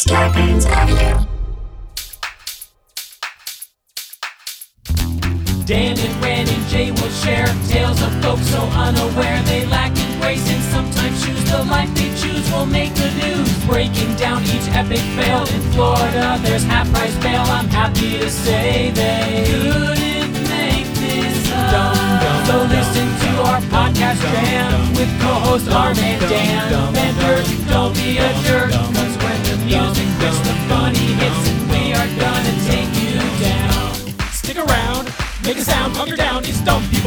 Scarpins Avenue. Dan and Ran and Jay will share tales of folks so unaware they lack in grace and sometimes choose the life they choose will make the news. Breaking down each epic fail in Florida, there's half-price bail. I'm happy to say they couldn't make this up. So listen to our podcast jam with co-hosts Arm and Dan. Bender, don't be a jerk, cause when the music hits, the funny hits, and we are gonna take you down. Stick around. Make a sound, hunker down, it's Dumb People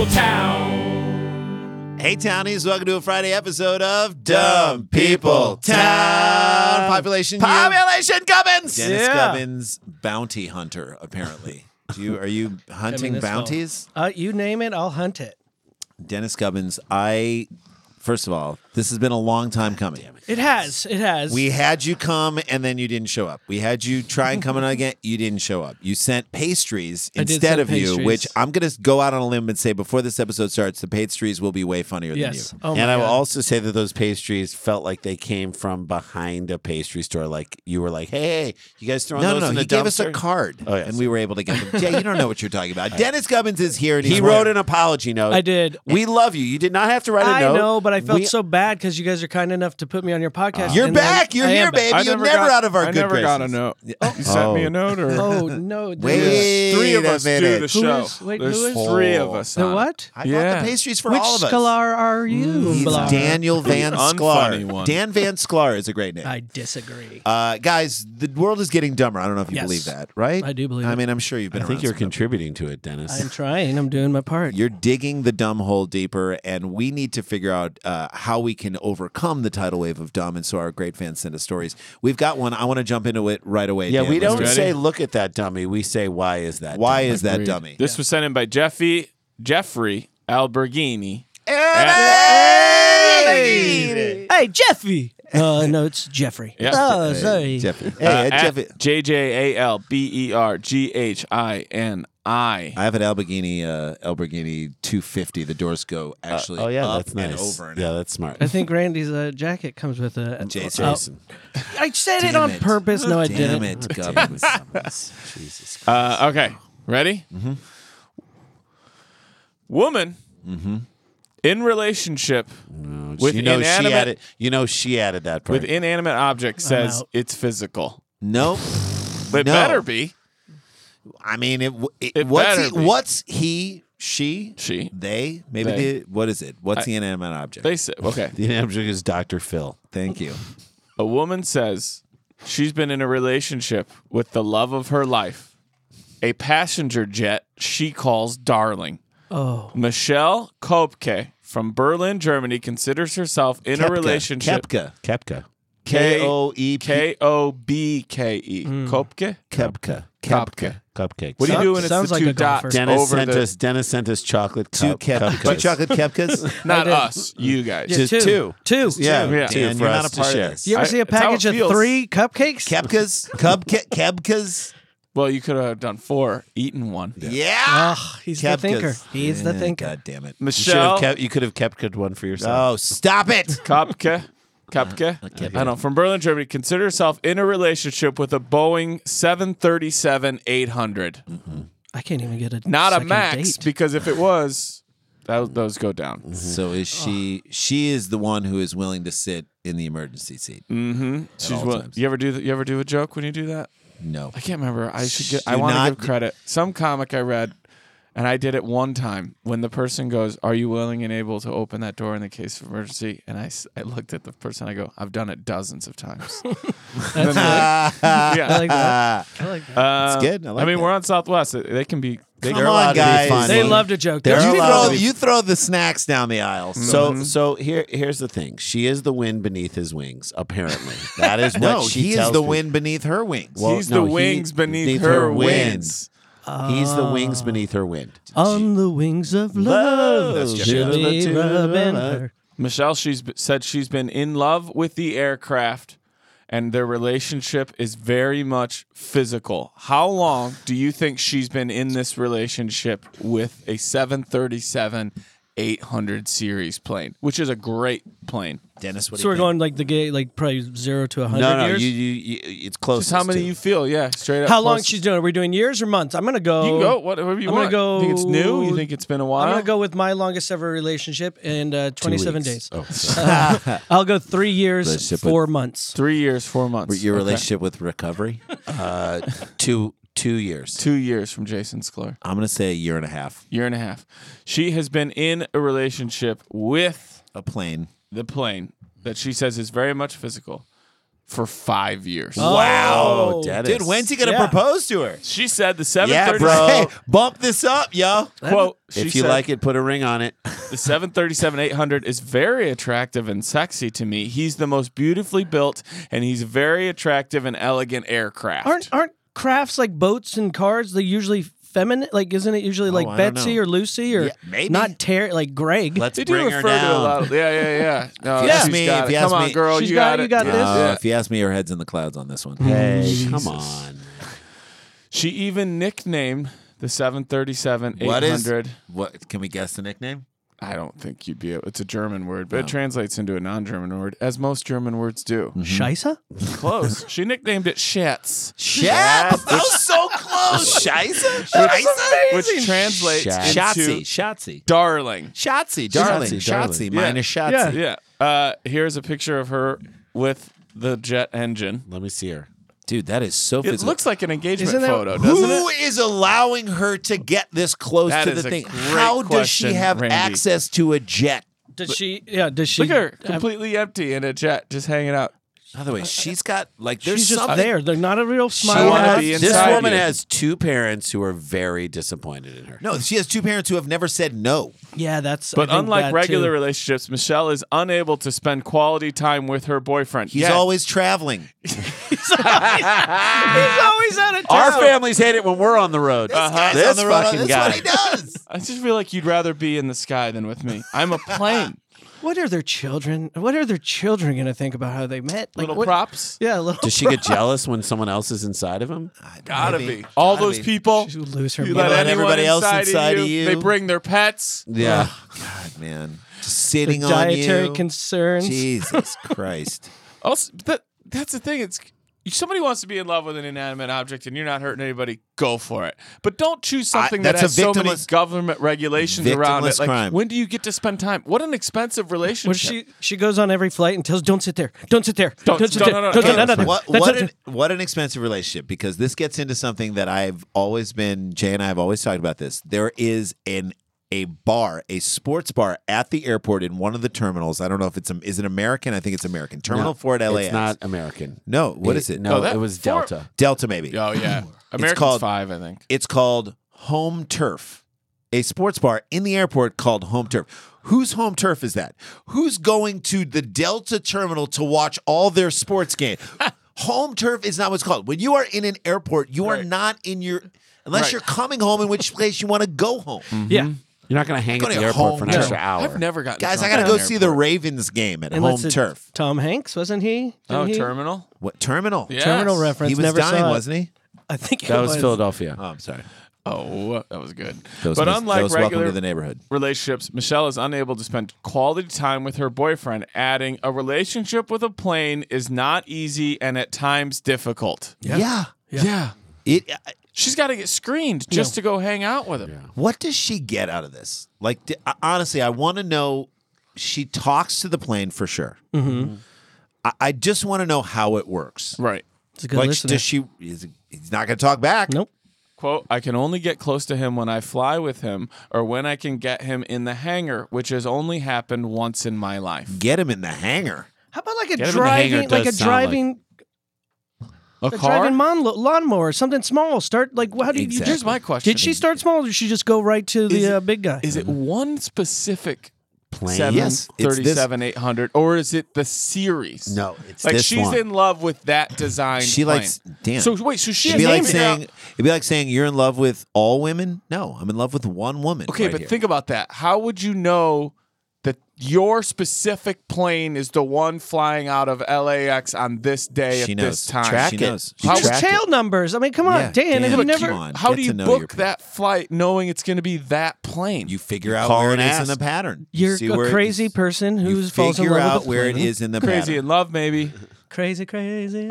Town. Hey, Townies, welcome to a Friday episode of Dumb People Town. Population Gubbins! Dennis Gubbins, bounty hunter, apparently. Are you hunting bounties? You name it, I'll hunt it. Dennis Gubbins, first of all, this has been a long time coming. It has. We had you come and then you didn't show up. We had you try and come in again. You didn't show up. You sent pastries instead of you, which I'm going to go out on a limb and say before this episode starts, the pastries will be way funnier than you. Oh and I will also say that those pastries felt like they came from behind a pastry store. Like you were like, hey, you guys throwing those in the he gave us a dumpster? card and we were able to get them. Jay, you don't know what you're talking about. Dennis Gubbins is here. And he wrote an apology note. I did. We love you. You did not have to write a note. I know, but I felt so bad because you guys are kind enough to put me on your podcast. You're back. You're here, baby. You're never out of our good graces. I never got a note. You sent me a note? Or? Oh, no. Wait three of us do the show. There's three of us. The what? I bought the pastries for Which all of us. Sklar are you? He's Blah. Daniel Van unfunny Sklar. one. Dan Van Sklar is a great name. I disagree. Guys, the world is getting dumber. I don't know if you believe that, right? I do believe I it. mean, I'm sure you've been I think around you're some contributing to it, Dennis. I'm trying. I'm doing my part. You're digging the dumb hole deeper, and we need to figure out how we can overcome the tidal wave of dumb. And so our great fans send us stories. We've got one. I want to jump into it right away. Yeah, Dan. we don't Let's say, look at that dummy. We say, why is that Why dummy? is that dummy? This was sent in by Jeffrey Alberghini. Hey, Jeffy. No, it's Jeffrey. Yeah. Oh, sorry. Jeffy. Hey, Jeffy. JJALBERGINI. I have an Alberghini 250. The doors go actually up that's nice. and over. And yeah, out. that's smart. I think Randy's jacket comes with a Jason. I said it on purpose. No, I Damn didn't. it, Gubbins. Jesus Christ. Okay, ready? Mm-hmm. Woman in relationship with inanimate she added that part. with inanimate object says out. it's physical. Nope. But No. better be. I mean, It what's he, she, they? Maybe They. what is it? What's the inanimate object? They say, okay. The object is Dr. Phil. Thank you. A woman says she's been in a relationship with the love of her life, a passenger jet she calls darling. Oh, Michelle Kopke from Berlin, Germany, considers herself in a relationship. Kepka. Koep. K-O-B-K-E. Kopke? Kepka. Kopke. Cupcakes. What are you doing? It's Sounds the like two a golfer. dots Dennis sent us chocolate Two cupcakes. chocolate Kepkas. Not I did. us, you guys. yeah, Just two. Two. Yeah, Yeah. two Dan, for you're us not a to part share. of this. You ever see a It's how it package of feels. 3 cupcakes? Kepkas. Kebkas. Well, you could have done 4, eaten one. Yeah. Oh, he's the Kepkas. thinker. He's the thinker. God damn it. Michelle You could have kept one for yourself. Oh, stop it. Kopke. I don't know. From Berlin, Germany, consider herself in a relationship with a Boeing 737-800. I can't even get a Not a second max, date. because if it was, those go down. So is she is the one who is willing to sit in the emergency seat. Mm-hmm. She's all willing. times. You ever do a joke when you do that? No. I can't remember. I Do want to not- give credit. Some comic I read, and I did it one time when the person goes, "Are you willing and able to open that door in the case of emergency?" And I looked at the person. I go, "I've done it dozens of times." That's yeah. I like that. I like that. That's good. I like mean, that. we're on Southwest. They can be. Come They're allowed on, to be guys. funny. They love to joke. They're don't You you? allowed throw, to be- you throw the snacks down the aisle. So here's the thing. She is the wind beneath his wings. Apparently, that is what no, she he is tells the people. wind beneath her wings. Well, He's no, the he- wings beneath beneath her her wings. He's the wings beneath her wind. On the wings of love, That's just- she'll be rubbing her. Michelle, said she's been in love with the aircraft, and their relationship is very much physical. How long do you think she's been in this relationship with a 737-800? 800 series plane, which is a great plane. Dennis, what do So you we're think? going like the gay, like probably 0 to 100 No, years. it's close. Just how many you feel? Yeah, straight up. How long close. she's doing? Are we doing years or months? I'm gonna go. You can go whatever you I'm want. gonna go. You think it's new? You think it's been a while? I'm gonna go with my longest ever relationship in 27 days. Oh, sorry. I'll go 3 years, Relationship 4 months. 3 years, 4 months. Your Okay. relationship with recovery? 2 years. 2 years from Jason Sklar. I'm gonna say a year and a half. Year and a half. She has been in a relationship with A plane. the plane that she says is very much physical for 5 years. Wow, Oh, Dennis. dude, when's he gonna Yeah. propose to her? She said the Yeah, 737 bro. Hey, bump this up, yo. quote. She If you said, like it, put a ring on it. the 737-800 is very attractive and sexy to me. He's the most beautifully built, and he's a very attractive and elegant aircraft. Aren't crafts like boats and cars? They usually feminine. Like, isn't it usually like I don't Betsy know. or Lucy or Yeah, maybe. not like Greg? Let's They do bring her refer to a down. lot. Yeah. No, you ask she's me- got if it. you Come ask on, me- girl, She's you got- got you it. got this? Yeah. If you ask me, your head's in the clouds on this one. Hey, come on. She even nicknamed the 737-800. What? Can we guess the nickname? I don't think you'd be able. It's a German word, but it translates into a non-German word, as most German words do. Scheisse? Close. She nicknamed it Schatz, That was so close. Scheisse? which translates Shotzi. into Shotzi. darling. Shotzi. Darling. Shotzi, darling. Shotzi. Yeah. Minus Shotzi. Yeah. Here's a picture of her with the jet engine. Let me see her. Dude, that is so It physical. looks like an engagement Isn't that- photo, doesn't Who it? is allowing her to get this close That to is the a thing? great How does she question, have Randy. access to a jet? Does she? Yeah. Does she? Look at her, completely empty in a jet, just hanging out. By the way, she's got like there's She's just something. there. They're not a real She smile. wanna hat. be This inside woman you. has 2 parents who are very disappointed in her. No, she has 2 parents who have never said no. Yeah, that's. But I think unlike that, regular too. relationships, Michelle is unable to spend quality time with her boyfriend. He's always traveling. he's always out of Our town. families hate it when we're on the road. Guy's This on the road. fucking That's guy. what he does. I just feel like you'd rather be in the sky than with me. I'm a plane. What are their children? What are their children going to think about how they met? Like, Little what- props. Yeah, little. Does she get jealous when someone else is inside of him? Gotta Maybe. be. All Gotta those be. people. She would lose her You mind. let let anyone everybody else inside, inside of of you. They bring their pets. Yeah. God, man. Just sitting The on dietary you. concerns. Jesus Christ. Also, that's the thing. It's if somebody wants to be in love with an inanimate object and you're not hurting anybody, go for it. But don't choose something that that's has a so many victimless- government regulations around it. victimless Like, crime. when do you get to spend time? What an expensive Where relationship. she goes on every flight and tells, "Don't sit there, don't sit there, don't sit there, no, don't no, sit there." What an expensive relationship, because this gets into something that I've always been, Jay and I have always talked about this. There is a bar, a sports bar at the airport in one of the terminals. I don't know if is it American? I think it's American. Terminal 4 at LAX. It's not American. No, what is it? No, that- it was for- Delta. Delta maybe. Oh, yeah. American's called- 5, I think. It's called Home Turf. A sports bar in the airport called Home Turf. Whose home turf is that? Who's going to the Delta terminal to watch all their sports games? Home turf is not what's called. When you are in an airport, you are Right. not in your unless Right. you're coming home, in which place you want to go home. Yeah, You're not going to hang Go at to the your airport home for an turf. extra hour. I've never gotten Guys, I drunk got to at go an see the airport. Ravens game at unless Home it's Turf. Tom Hanks, wasn't he? Oh, Didn't he? terminal? What terminal? Yes. Terminal reference. He was never dying, saw it. wasn't he? I think it That was Philadelphia. Oh, I'm sorry. Oh, that was good. Those But was- unlike those welcome regular to the neighborhood. relationships, Michelle is unable to spend quality time with her boyfriend, adding, a relationship with a plane is not easy and at times difficult. Yeah. Yeah. It. She's got to get screened just to go hang out with him. What does she get out of this? Like, honestly, I want to know. She talks to the plane for sure. Mm-hmm. I just want to know how it works. Right. It's a good Like, listener. does she? He's not going to talk back. Nope. Quote, I can only get close to him when I fly with him or when I can get him in the hangar, which has only happened once in my life. Get him in the hangar. How about like a Get him in the hangar driving, like a does sound driving, A a car? driving lawnmower, something small? Start like how do you? Exactly. Here's my question. Did she start small, or did she just go right to Is the it- big guy? Is it one specific Plane? Yes, it's this- 737-800, or is it the series? No, it's Like this she's one. in love with that design. She plane. likes. Damn. So wait, so she it'd has be like to figure out- saying. It'd be like saying you're in love with all women. No, I'm in love with one woman. Okay, right but here. think about that. How would you know that your specific plane is the one flying out of LAX on this day She at knows. this time. Track She it. knows. She How- Just track it. tail numbers. I mean, come on, Yeah, Dan. Have you come never? on. How Get do to you know book your- that flight knowing it's going to be that plane? You figure out call where it and is in ask. the pattern. You're See a where it crazy is. person who You falls in figure love out with a where it plane. is in the Crazy pattern. in love, maybe. Crazy.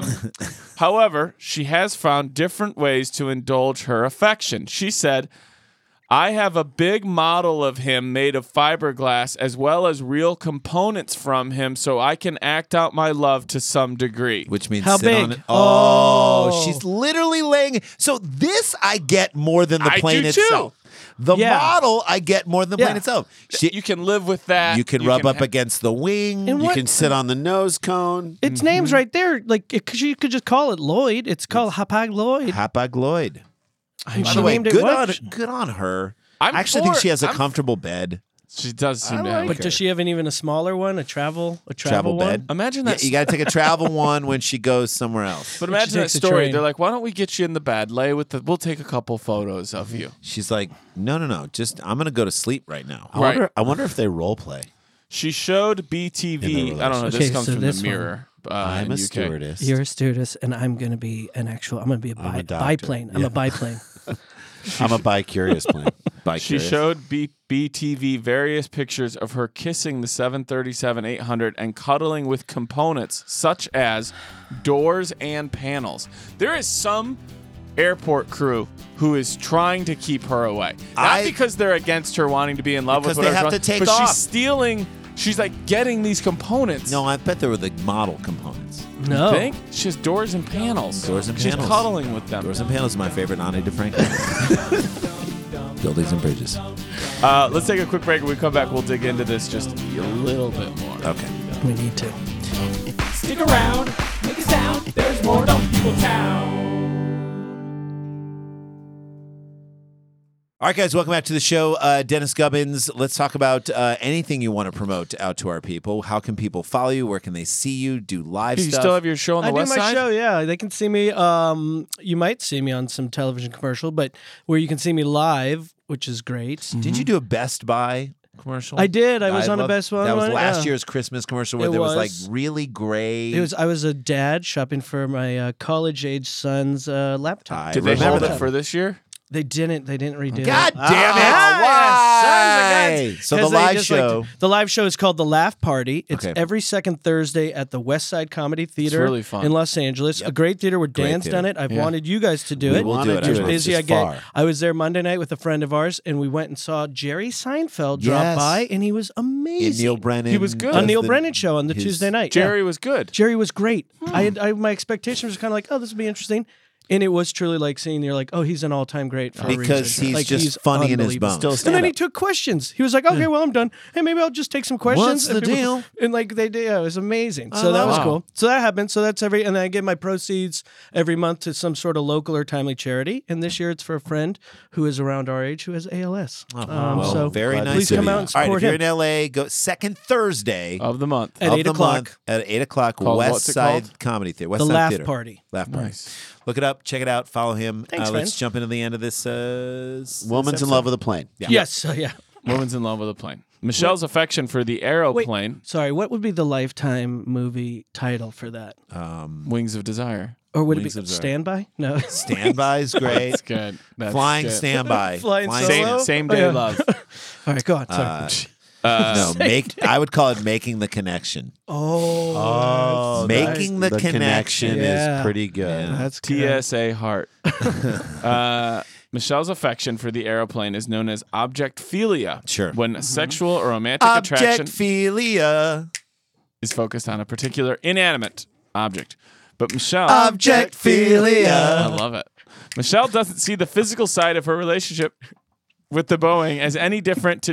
However, she has found different ways to indulge her affection. She said, I have a big model of him made of fiberglass as well as real components from him so I can act out my love to some degree. Which means How sit on big? it. Oh, Oh. she's literally laying. So this I get more than the I plane do too. itself. The Yeah. model I get more than the plane Yeah. itself. You can live with that. You can rub up against the wing. And You what- can sit on the nose cone. Its name's right there. Like, because you could just call it Lloyd. It's called Hapag Lloyd. Hapag Lloyd. And By she the way, named it good what? on her. I'm I actually think for she it. has a I'm- comfortable bed. She does seem to have. But does she have even a smaller one? A travel Travel one? bed. Imagine Yeah, that. you got to take a travel one when she goes somewhere else. But She imagine that takes the story. train. They're like, why don't we get you in the bed, lay with the. We'll take a couple photos of you. She's like, no. Just I'm gonna go to sleep right now. Right. I wonder if they role play. She showed In BTV. their I don't know. This relationship. comes Okay, so from this the one. Mirror. I'm in a UK. stewardess. You're a stewardess, and I'm going to be an actual. I'm going to be I'm a a doctor. biplane. I'm a biplane. I'm a bi-curious plane. She showed BTV various pictures of her kissing the 737-800 and cuddling with components such as doors and panels. There is some airport crew who is trying to keep her away. Not because they're against her wanting to be in love with Because they whatever, have to take but off. she's stealing. She's like getting these components. No, I bet they were the model components. No. You think? She has doors and panels. Doors and She's panels. cuddling with them. Doors and Panels is my favorite Ani DeFranco. Buildings and Bridges. Let's take a quick break. When we come back, we'll dig into this just a little bit more. Okay. We need to. Stick around, make a sound. There's more Dumb People Town. All right, guys, welcome back to the show. Dennis Gubbins, let's talk about anything you want to promote out to our people. How can people follow you? Where can they see you? Do live You stuff? still have your show on the I west do my side? show, yeah. They can see me. You might see me on some television commercial, but where you can see me live, which is great. Did you do a Best Buy commercial? I did. I was on a love- Best Buy That was one, last yeah. year's Christmas commercial where It there was like was. really gray. I was a dad shopping for my college-age son's laptop. I Did they remember hold it that. for this year? They didn't redo it. God damn it! Why? So the live show. The live show is called The Laugh Party. It's Okay. every second Thursday at the West Side Comedy Theater really fun. in Los Angeles. Yep. A great theater where Great Dan's theater. done it. I've Yeah. wanted you guys to do We it. will do it. You're I will. busy. It's I just get. far. I was there Monday night with a friend of ours, and we went and saw Jerry Seinfeld drop Yes. by, and he was In amazing. Neil Brennan. He was good. on does Neil the- Brennan show on the his- Tuesday night. yeah. Jerry was good. Jerry was great. My expectations was kind of like, oh, this will be interesting. And it was truly like seeing, you're like, oh, he's an all-time great for a Because reason. he's Like, just funny in his unbelievable. bones. Still And then stand he up. took questions. He was like, okay, well, I'm done. Hey, maybe I'll just take some questions. What's the And people- deal? And like they did, yeah, it was amazing. So that was Wow. cool. So that happened. So that's and then I give my proceeds every month to some sort of local or timely charity. And this year it's for a friend who is around our age who has ALS. Well, so very glad to nice. please see come you. out and All right, support if you're him. in LA, go second Thursday Of the month. At of 8 the o'clock. month at 8 o'clock, Called- West what's it Side called? Comedy Theater. West The Side Laugh Theater. Party. Laugh Party. Nice. Look it up. Check it out. Follow him. Thanks, Let's man. jump into the end of this. Woman's in love with a plane. Yeah. Yes. Yeah. Woman's in love with a plane. Michelle's affection for the aeroplane, Sorry, what would be the Lifetime movie title for that? Wings of Desire. Or would Wings it of be Desire. Standby? No. Standby's great. That's good. That's Flying good. Standby. Flying Same, Solo? same Oh, day yeah. love. All right, go on. Sorry. No, I would call it making the connection. Oh, Making the connection. Yeah. is pretty good. That's good. TSA Heart. Michelle's affection for the aeroplane is known as objectphilia. Sure. When sexual or romantic attraction Objectphilia. is focused on a particular inanimate object. But Michelle, Objectphilia. I love it. Michelle doesn't see the physical side of her relationship with the Boeing as any different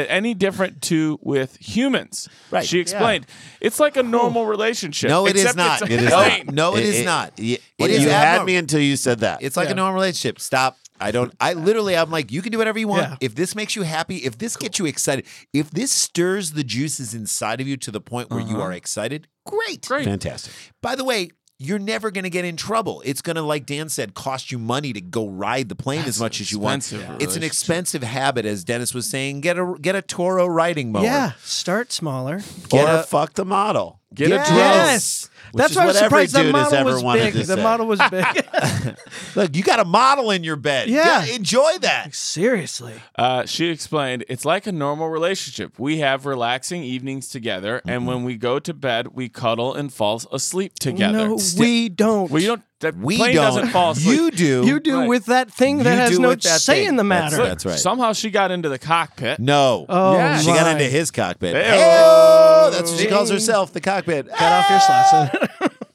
to with humans. Right, She explained, it's like a normal relationship. No, it is except not. it's a It is plane. not. No, it is not. It Well, is you had abnormal. me until you said that. It's like a normal relationship. Stop. I'm like, you can do whatever you want. Yeah. If this makes you happy, if this gets you excited, if this stirs the juices inside of you to the point where you are excited, great. Great. Fantastic. By the way, you're never going to get in trouble. It's going to, like Dan said, cost you money to go ride the plane as much as you want. It's an expensive habit, as Dennis was saying. Get a Toro riding mower. Yeah, start smaller. Or fuck the model. Get a drone. Yes. That's why I was surprised the model was big. The model was big. Look, you got a model in your bed. Yeah. Enjoy that. Seriously. She explained, it's like a normal relationship. We have relaxing evenings together, and when we go to bed, we cuddle and fall asleep together. No, we don't. Well, you don't. The We plane don't. doesn't fall asleep. You do. You do Right. with that thing that You has do no with that say thing. in the matter. That's right. Somehow she got into the cockpit. No. Oh, Yeah. She got my. into his cockpit. Hey-o. Hey-o. That's what she calls herself, the cockpit. Cut off your slice.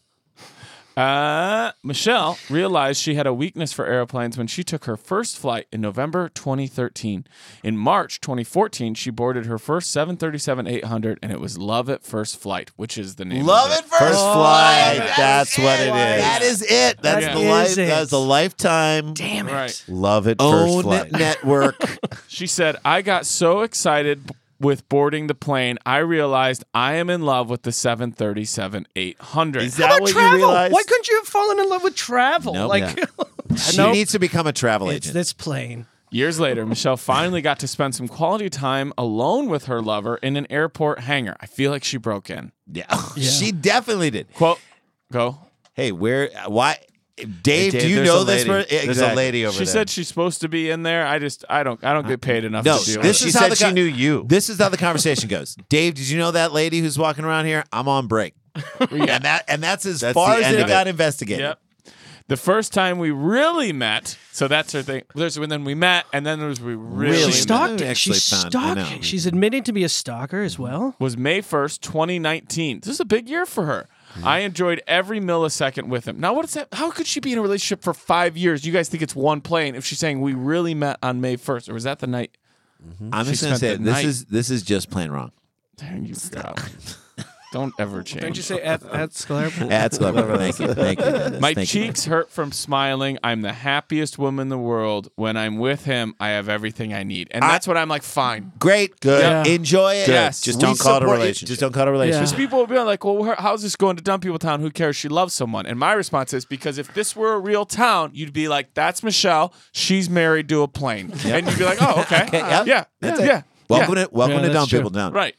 Michelle realized she had a weakness for airplanes when she took her first flight in November 2013. In March 2014, she boarded her first 737-800, and it was Love at First Flight, which is the name Love of it first flight. flight. That's what it is. That is it. That's That the is life. it. That's a lifetime. Damn it. Right. Love it Own first flight. network. She said, I got so excited with boarding the plane, I realized I am in love with the 737-800. Is How that about what travel? you realized? Why couldn't you have fallen in love with travel? Nope. Like, She Nope. needs to become a travel it's agent. this plane. Years later, Michelle finally got to spend some quality time alone with her lover in an airport hangar. I feel like she broke in. Yeah. She definitely did. Quote, go. Hey, why? Dave, do you there's know a this? lady. There's a Exactly. lady over She there. said she's supposed to be in there. I don't get paid enough No, to do this it. She is how said the she co- knew you. This is how the conversation goes. Dave, did you know that lady who's walking around here? I'm on break. And that's as That's far the as end it of got it. investigated. Yep. The first time we really met, so that's her thing. There's when then we met, and then there was we really Really? She met, stalked I it. She actually found- I know. stalked. She's admitting to be a stalker as well. was May 1st, 2019. This is a big year for her. I enjoyed every millisecond with him. Now, what is that? How could she be in a relationship for 5 years? You guys think it's one plane if she's saying we really met on May 1st, or was that the night? I'm She just gonna spent say the this night. is just plain wrong. Dang, you stop. Don't ever change. Don't you say at Sklar? That's clever. Thank you. Thank you. Dennis. My Thank you. cheeks hurt from smiling. I'm the happiest woman in the world. When I'm with him, I have everything I need. And that's what I'm like, fine. Great. Good. Yeah. Enjoy it. Yes. Just We don't call it a support relationship. Just don't call it a relationship. Yeah. Because people will be like, well, how's this going to Dumb People Town? Who cares? She loves someone. And my response is, because if this were a real town, you'd be like, that's Michelle. She's married to a plane. And you'd be like, oh, okay. yep. Yeah. That's yeah. it. Welcome yeah. to welcome Yeah, to that's Dumb true. People Down. Right.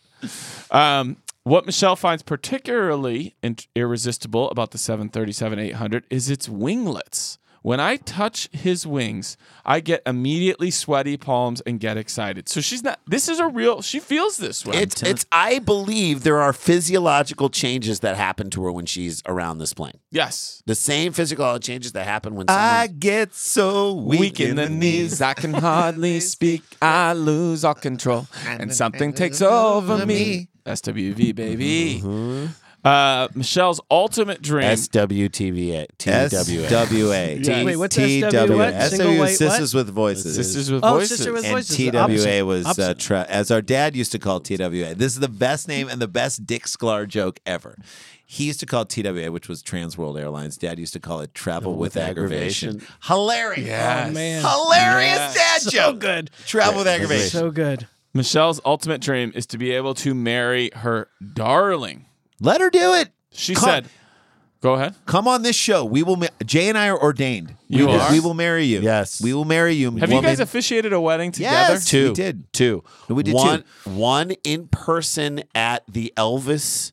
What Michelle finds particularly irresistible about the 737-800 is its winglets. When I touch his wings, I get immediately sweaty palms and get excited. So she's not. This is a real. She feels this way. It's. I believe there are physiological changes that happen to her when she's around this plane. yes. The same physical changes that happen when I someone. get so Weak in the knees, I can hardly speak. I lose all control, and something takes over me. SWV, baby. Michelle's ultimate dream. SWTVA. TWA. SWA. Wait, what's TWA. SW what? Single SW white is Sisters with Voices. Sisters with Oh, voices. Sister with And Voices. TWA Opposite. was, Opposite. as our dad used to call TWA. This is the best name and the best Dick Sklar joke ever. He used to call it TWA, which was Trans World Airlines. Dad used to call it Travel with Aggravation. Hilarious. Yes. Oh, man. Hilarious Yes. dad So joke. good. Travel with Aggravation. So good. Michelle's ultimate dream is to be able to marry her darling. Let her do it. She Come- said, "Go ahead." Come on this show. We will. Jay and I are ordained. You are? We will marry you. Yes. We will marry you. Have you guys officiated a wedding together? Yes. Two. We did. Two. We did One in person at the Elvis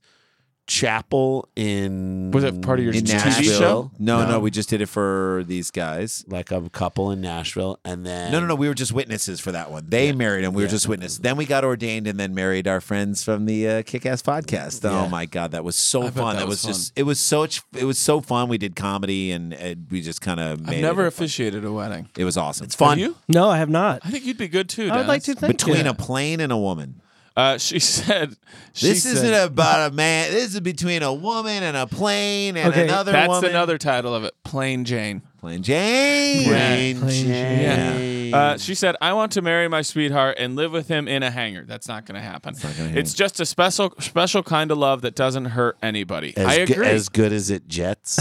Chapel in. Was it part of your in TV Nashville. show? No, we just did it for these guys. Like a couple in Nashville, and then No. We were just witnesses for that one. They married him. We were just witnesses. Then we got ordained and then married our friends from the Kick-Ass podcast. Oh my God, that was so bet fun. that That was was just. It was so fun. We did comedy and we just kind of made I've never it. officiated a wedding. It was awesome. It's Have fun. you? No, I have not. I think you'd be good too. I would like to Dennis. think Between a plane and a woman. She said. This isn't about a man. This is between a woman and a plane and Okay, another That's woman. another title of it. Plain Jane. Plain Jane. Plain Jane. Yeah. She said, "I want to marry my sweetheart and live with him in a hangar." That's not going to happen. It's just a special kind of love that doesn't hurt anybody. I agree. As good as it jets.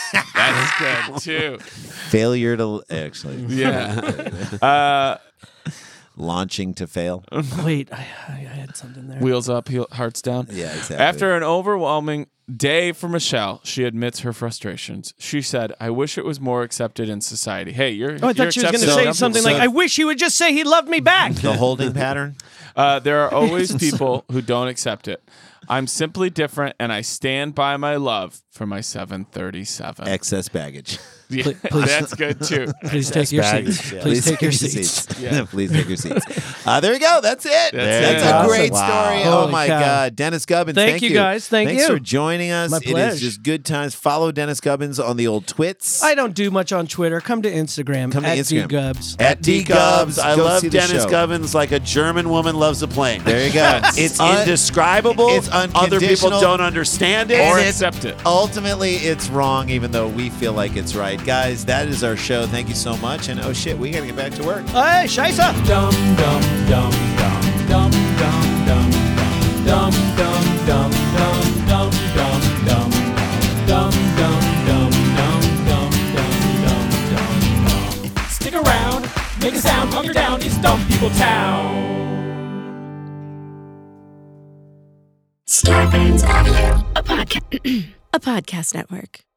That is good too. Failure to actually Yeah. launching to fail. Wait, I had something there. Wheels up, hearts down. Yeah, exactly. After an overwhelming Day for Michelle. She admits her frustrations. She said, I wish it was more accepted in society. Hey, you're Oh, I thought she was going to say something like, I wish he would just say he loved me back. The holding pattern. There are always people who don't accept it. I'm simply different, and I stand by my love for my 737. Excess baggage. Yeah, Please. that's good, too. Please take your baggage, seats. yeah. Please take your seats. Yeah. Please take your seats. There we go. That's it. That's That's it. a great Wow. story. Oh Holy my cow. God, Dennis Gubbins. Thank you, guys. Thanks Thanks you. for joining us. My It pleasure. is just good times. Follow Dennis Gubbins on the old twits. I don't do much on Twitter. Come to Instagram. Come to at Instagram. DGubs. At D Gubbs. I Go love see the Dennis show. Gubbins like a German woman loves a plane. There you go. It's Un- indescribable. it's Other people unconditional. don't understand it. Or And accept it. Ultimately, it's wrong, even though we feel like it's right. Guys, that is our show. Thank you so much. And oh shit, we got to get back to work. Hey, Scheisse. Dum dum dum dum dum dum dum dum dum dum dum dum dum dum dum dum dum dum dum. Stick around, make a sound, hunker down. It's Dumb People Town. Starburns Audio, a podcast network.